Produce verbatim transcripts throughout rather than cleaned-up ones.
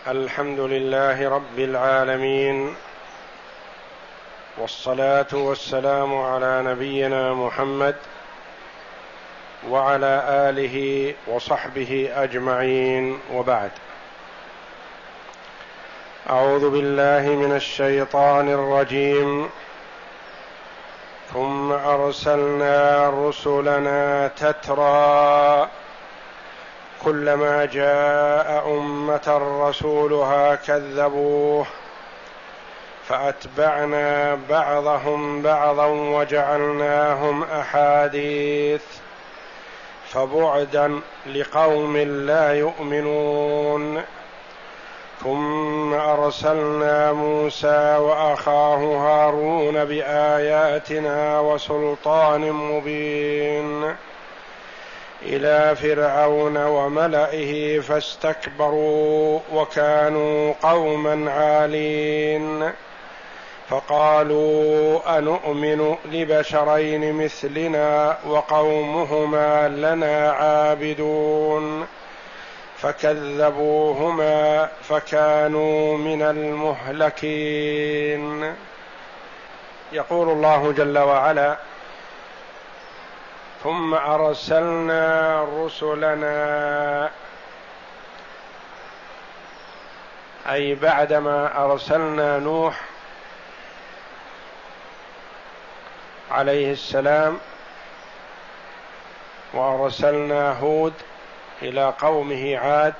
الحمد لله رب العالمين، والصلاة والسلام على نبينا محمد وعلى آله وصحبه أجمعين، وبعد. أعوذ بالله من الشيطان الرجيم. ثم أرسلنا رسلنا تترى كلما جاء أمة رسولها كذبوه فأتبعنا بعضهم بعضا وجعلناهم أحاديث فبعدا لقوم لا يؤمنون. ثم أرسلنا موسى وأخاه هارون بآياتنا وسلطان مبين إلى فرعون وملئه فاستكبروا وكانوا قوما عالين، فقالوا أنؤمن لبشرين مثلنا وقومهما لنا عابدون، فكذبوهما فكانوا من المهلكين. يقول الله جل وعلا: ثم أرسلنا رسلنا، أي بعدما أرسلنا نوح عليه السلام وأرسلنا هود إلى قومه عاد،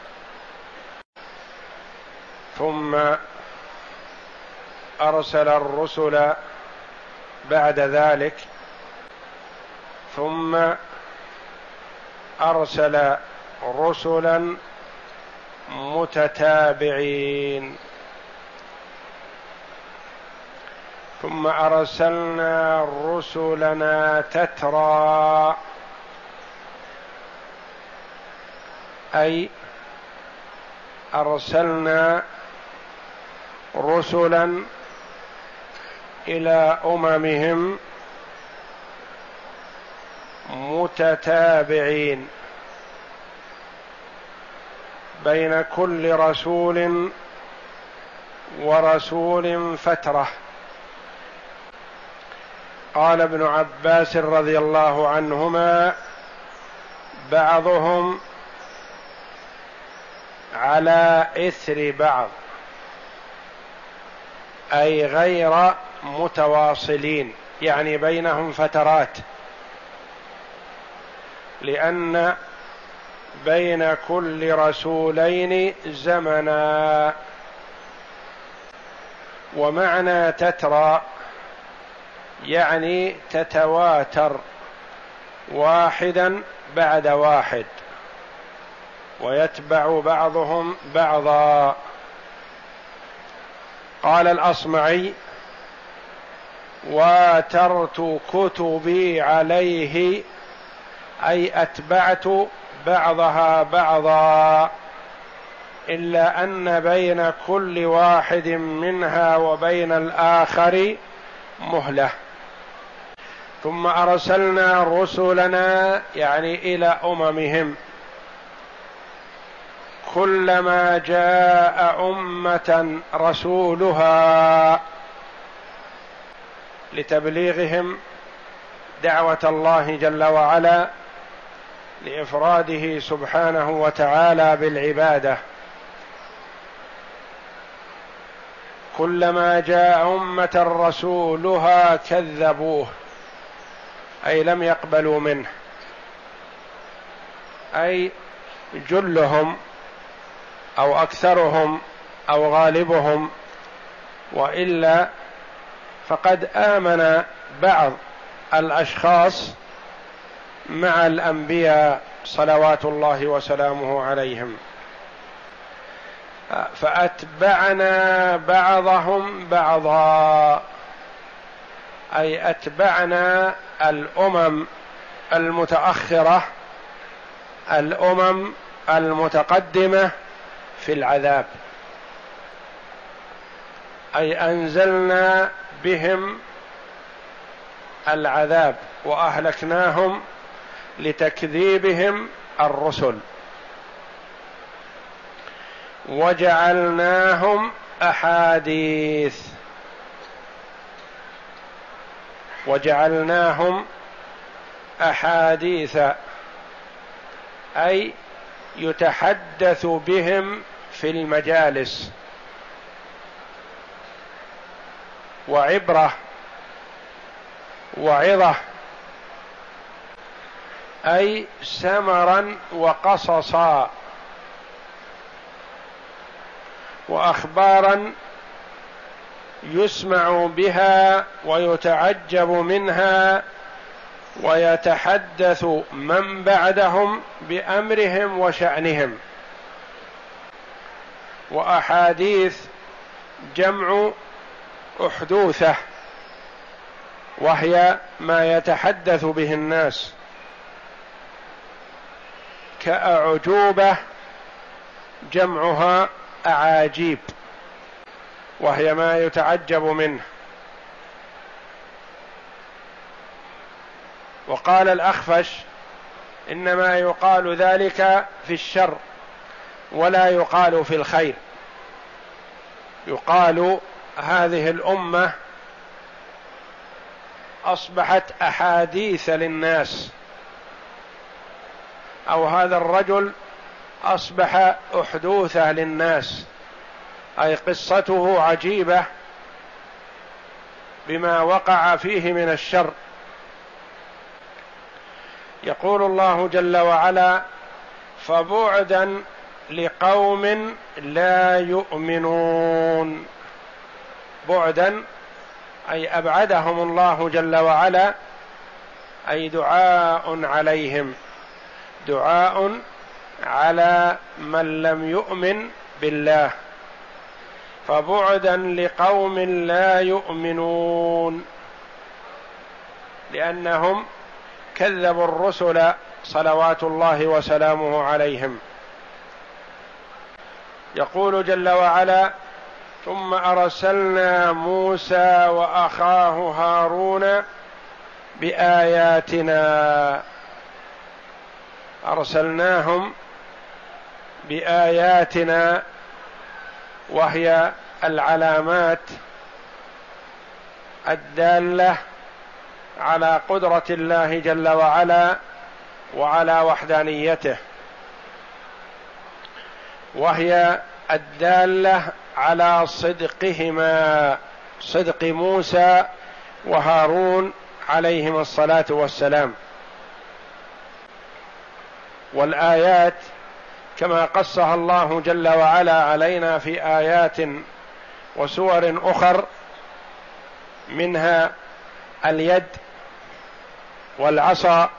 ثم أرسل الرسل بعد ذلك، ثم أرسل رسلا متتابعين، ثم أرسلنا رسلنا تترى، أي أرسلنا رسلا إلى أممهم متتابعين، بين كل رسول ورسول فترة. قال ابن عباس رضي الله عنهما: بعضهم على إثر بعض، أي غير متواصلين، يعني بينهم فترات، لأن بين كل رسولين زمنا. ومعنى تترى يعني تتواتر واحدا بعد واحد، ويتبع بعضهم بعضا. قال الأصمعي: واترت كتبي عليه، أي أتبعت بعضها بعضا، إلا أن بين كل واحد منها وبين الآخر مهلة. ثم أرسلنا رسلنا، يعني إلى أممهم، كلما جاء أمة رسولها لتبليغهم دعوة الله جل وعلا، لإفراده سبحانه وتعالى بالعبادة. كلما جاء أمة رسولها كذبوه، أي لم يقبلوا منه، أي جلهم أو أكثرهم أو غالبهم، وإلا فقد آمن بعض الأشخاص مع الأنبياء صلوات الله وسلامه عليهم. فأتبعنا بعضهم بعضا، أي أتبعنا الأمم المتأخرة الأمم المتقدمة في العذاب، أي أنزلنا بهم العذاب وأهلكناهم لتكذيبهم الرسل. وجعلناهم أحاديث. وجعلناهم أحاديث أي يتحدث بهم في المجالس، وعبرة وعظة، أي سمرا وقصصا وأخبارا يسمع بها ويتعجب منها، ويتحدث من بعدهم بأمرهم وشأنهم. وأحاديث جمع أحدوثة، وهي ما يتحدث به الناس، كأعجوبة جمعها أعاجيب، وهي ما يتعجب منه. وقال الأخفش: إنما يقال ذلك في الشر ولا يقال في الخير. يقال هذه الأمة أصبحت أحاديث للناس، أو هذا الرجل أصبح أحدوثة للناس، أي قصته عجيبة بما وقع فيه من الشر. يقول الله جل وعلا: فبعدا لقوم لا يؤمنون. بعدا أي أبعدهم الله جل وعلا، أي دعاء عليهم، دعاء على من لم يؤمن بالله. فبعدا لقوم لا يؤمنون، لأنهم كذبوا الرسل صلوات الله وسلامه عليهم. يقول جل وعلا: ثم أرسلنا موسى وأخاه هارون بآياتنا. أرسلناهم بآياتنا، وهي العلامات الدالة على قدرة الله جل وعلا وعلى وحدانيته، وهي الدالة على صدقهما، صدق موسى وهارون عليهما الصلاة والسلام. والآيات كما قصها الله جل وعلا علينا في آيات وسور أخر، منها اليد والعصا،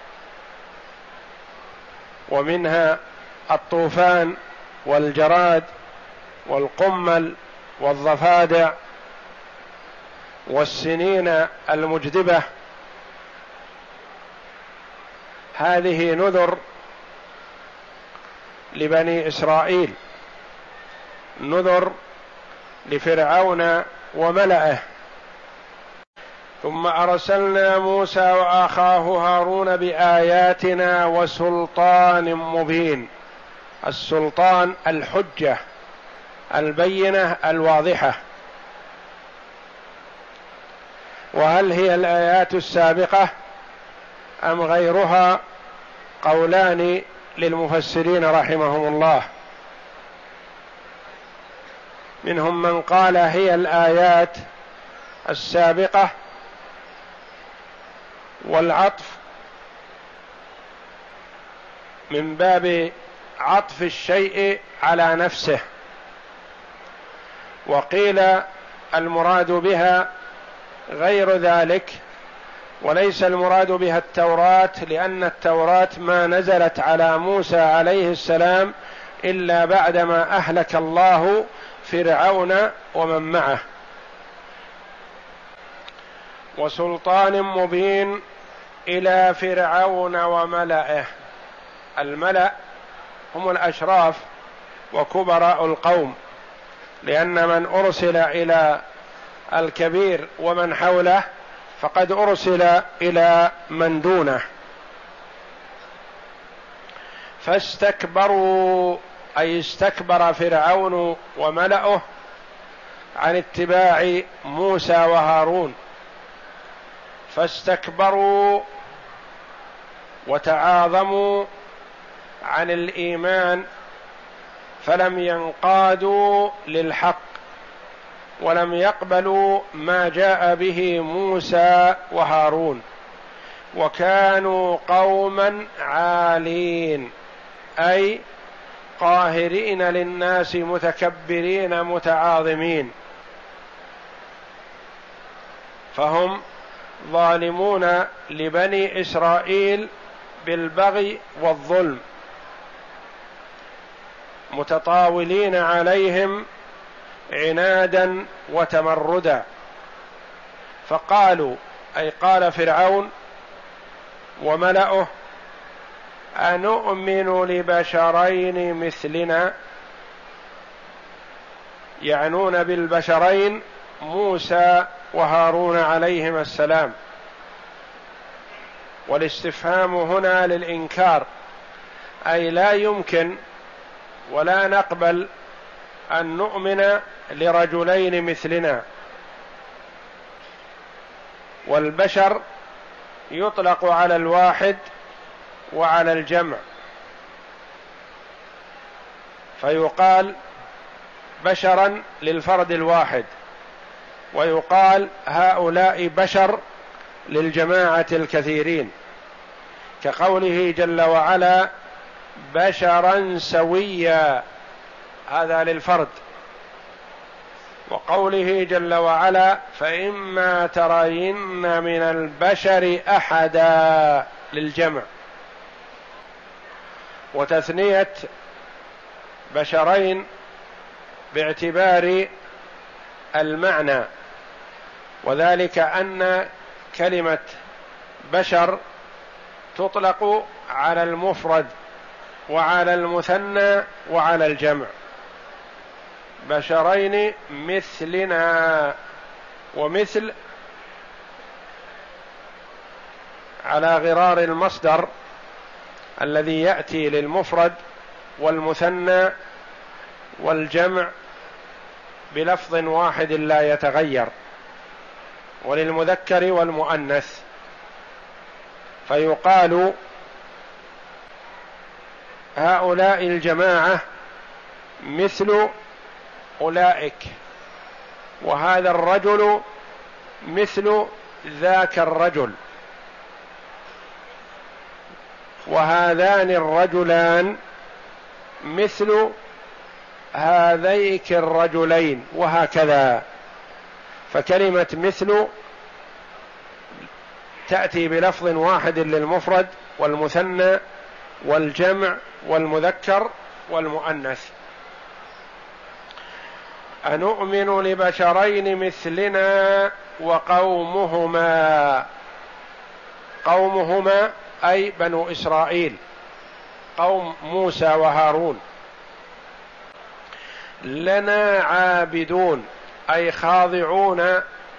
ومنها الطوفان والجراد والقمل والضفادع والسنين المجدبة. هذه نذر لبني إسرائيل، نذر لفرعون وملئه. ثم أرسلنا موسى وأخاه هارون بآياتنا وسلطان مبين. السلطان الحجة البينة الواضحة. وهل هي الآيات السابقة أم غيرها؟ قولان للمفسرين رحمهم الله، منهم من قال هي الآيات السابقة، والعطف من باب عطف الشيء على نفسه. وقيل المراد بها غير ذلك، وليس المراد بها التوراة، لأن التوراة ما نزلت على موسى عليه السلام إلا بعدما أهلك الله فرعون ومن معه. وسلطان مبين إلى فرعون وملئه. الملأ هم الأشراف وكبراء القوم، لأن من أرسل إلى الكبير ومن حوله فقد أرسل إلى من دونه. فاستكبروا أي استكبر فرعون وملأه عن اتباع موسى وهارون، فاستكبروا وتعاظموا عن الإيمان، فلم ينقادوا للحق ولم يقبلوا ما جاء به موسى وهارون، وكانوا قوما عالين أي قاهرين للناس متكبرين متعاظمين، فهم ظالمون لبني إسرائيل بالبغي والظلم، متطاولين عليهم عنادا وتمردا. فقالوا أي قال فرعون وملأه: أنؤمن لبشرين مثلنا، يعنون بالبشرين موسى وهارون عليهما السلام، والاستفهام هنا للإنكار، أي لا يمكن ولا نقبل أن نؤمن لرجلين مثلنا. والبشر يطلق على الواحد وعلى الجمع، فيقال بشرا للفرد الواحد، ويقال هؤلاء بشر للجماعة الكثيرين، كقوله جل وعلا: بشرا سويا، هذا للفرد، وقوله جل وعلا: فإما ترين من البشر أحدا للجمع. وتثنية بشرين باعتبار المعنى، وذلك أن كلمة بشر تطلق على المفرد وعلى المثنى وعلى الجمع. بشرين مثلنا، ومثل على غرار المصدر الذي يأتي للمفرد والمثنى والجمع بلفظ واحد لا يتغير، وللمذكر والمؤنث، فيقال هؤلاء الجماعة مثل أولئك، وهذا الرجل مثل ذاك الرجل، وهذان الرجلان مثل هذيك الرجلين، وهكذا. فكلمة مثل تأتي بلفظ واحد للمفرد والمثنى والجمع والمذكر والمؤنث. أنؤمن لبشرين مثلنا وقومهما، قومهما أي بنو إسرائيل، قوم موسى وهارون، لنا عابدون أي خاضعون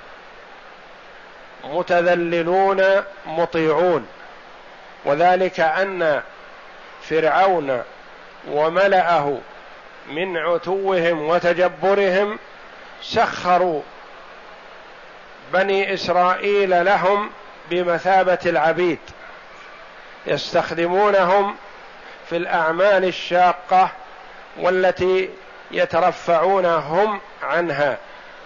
متذللون مطيعون، وذلك أن فرعون وملأه من عتوهم وتجبرهم سخروا بني إسرائيل لهم بمثابة العبيد، يستخدمونهم في الأعمال الشاقة والتي يترفعون هم عنها،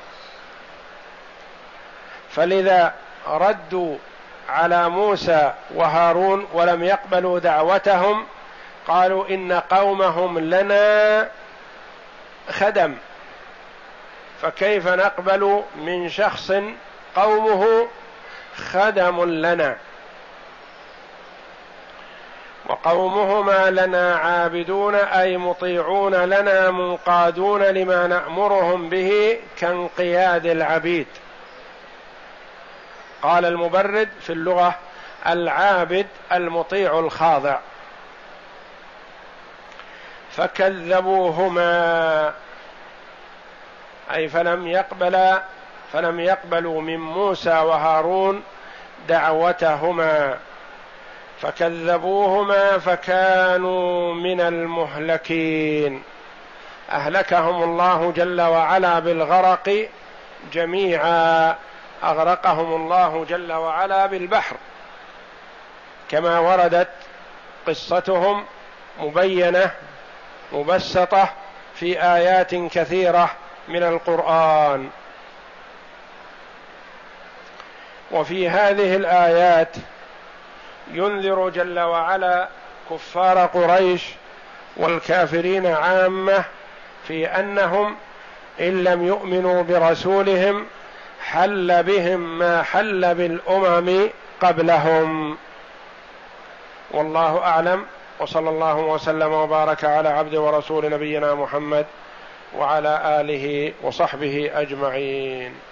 فلذا ردوا على موسى وهارون ولم يقبلوا دعوتهم، قالوا إن قومهم لنا خدم، فكيف نقبل من شخص قومه خدم لنا؟ وقومهما لنا عابدون أي مطيعون لنا منقادون لما نأمرهم به كانقياد العبيد. قال المبرد في اللغة: العابد المطيع الخاضع. فكذبوهما أي فلم يقبل فلم يقبلوا من موسى وهارون دعوتهما، فكذبوهما فكانوا من المهلكين. أهلكهم الله جل وعلا بالغرق جميعا، أغرقهم الله جل وعلا بالبحر، كما وردت قصتهم مبينة مبسطة في آيات كثيرة من القرآن. وفي هذه الآيات ينذر جل وعلا كفار قريش والكافرين عامة في أنهم إن لم يؤمنوا برسولهم حل بهم ما حل بالأمم قبلهم. والله أعلم، وصلى الله وسلم وبارك على عبد ورسول نبينا محمد وعلى آله وصحبه أجمعين.